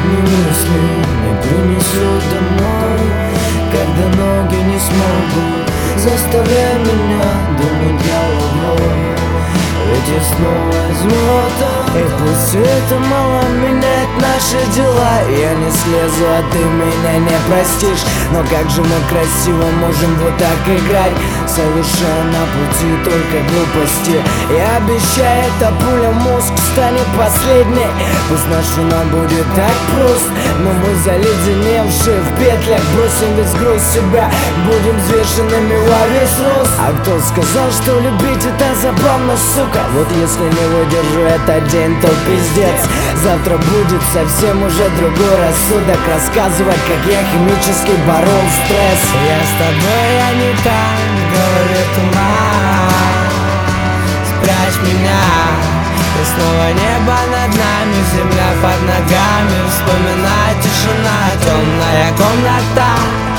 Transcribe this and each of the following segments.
Одни мысли не принесут домой, когда ноги не смогут, заставляя меня думать головой. Ведь я снова измотан, и пусть это мало меняет наши дела. Я не слезу, а ты меня не простишь. Но как же мы красиво можем вот так играть, совершая на пути только глупости. Я обещаю, эта пуля в мозг станет последней. Пусть наша жена будет так прост, но мы заледеневшие в петлях бросим весь груз себя, будем взвешенными во весь рост. А кто сказал, что любить это забавно, сука? Вот если не выдержу этот день, то пиздец. Завтра будет совсем уже другой рассудок, рассказывать, как я химически борол стресс. Я с тобой, я не там, в голове туман. Спрячь меня, и снова небо над нами, земля под ногами. Вспоминай, тишина, темная комната.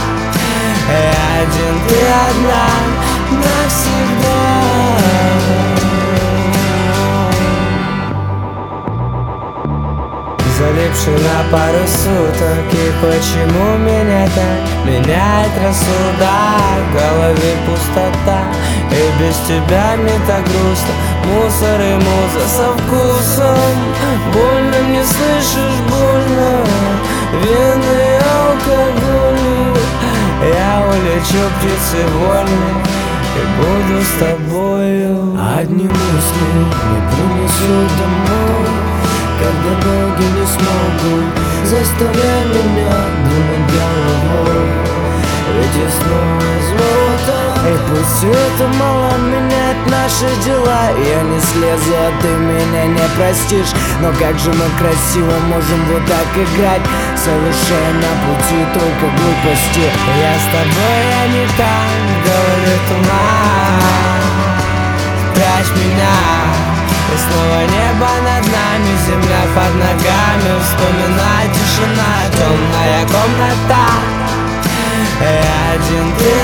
Я один, ты одна, навсегда. Залипший на пару суток, и почему меня так меняет рассудок? В голове пустота, и без тебя мне так грустно. Мусор и муза со вкусом. Больно, не слышишь, больно. Вены алкоголь. Я улечу птицей вольной и буду с тобою. Одни мысли не принесут домой, когда ноги не смогут, заставляя меня думать головой. Ведь я снова измотан, и пусть это мало меняет наши дела. Я не слезу, а ты меня не простишь. Но как же мы красиво можем вот так играть, совершая на пути только глупости. Я с тобой, я не там, в голове туман. Прячь меня, и снова небо над нами, земля под ногами. Вспоминай, тишина, темная комната. Я один, ты